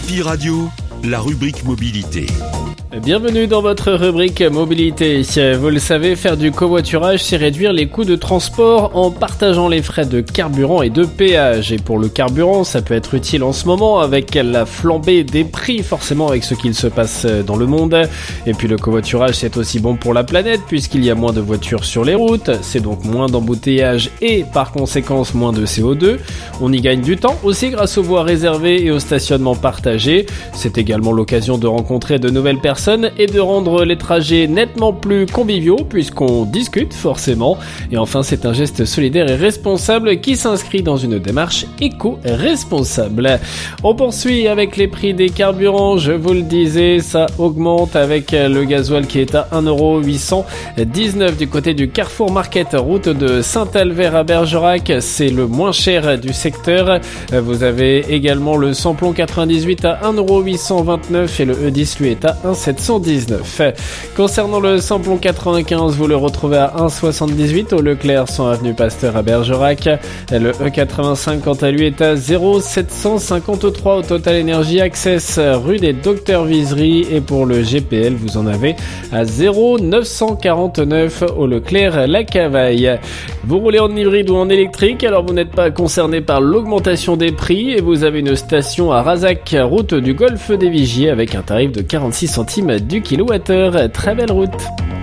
Happy Radio, la rubrique mobilité. Bienvenue dans votre rubrique mobilité. Vous le savez, faire du covoiturage, c'est réduire les coûts de transport en partageant les frais de carburant et de péage. Et pour le carburant, ça peut être utile en ce moment avec la flambée des prix, forcément avec ce qu'il se passe dans le monde. Et puis le covoiturage, c'est aussi bon pour la planète puisqu'il y a moins de voitures sur les routes. C'est donc moins d'embouteillages et par conséquent moins de CO2. On y gagne du temps aussi grâce aux voies réservées et au stationnement partagé. C'est également l'occasion de rencontrer de nouvelles personnes et de rendre les trajets nettement plus conviviaux puisqu'on discute forcément. Et enfin, c'est un geste solidaire et responsable qui s'inscrit dans une démarche éco-responsable. On poursuit avec les prix des carburants. Je vous le disais, ça augmente avec le gasoil qui est à 1,819€ du côté du Carrefour Market, route de Saint-Alvère à Bergerac. C'est le moins cher du secteur. Vous avez également le samplon 98 à 1,829€ et le E10 lui est à 1,719€. Concernant le samplon 95, vous le retrouvez à 1,78€ au Leclerc 100 avenue Pasteur à Bergerac. Le E85 quant à lui est à 0,753€ au Total Energy Access rue des Docteurs Visery, et pour le GPL vous en avez à 0,949€ au Leclerc La Cavaille. Vous roulez en hybride ou en électrique, alors vous n'êtes pas concerné par l'augmentation des prix et vous avez une station à Razac, route du Golfe des Vigiers avec un tarif de 46 centimes du kilowattheure. Très belle route.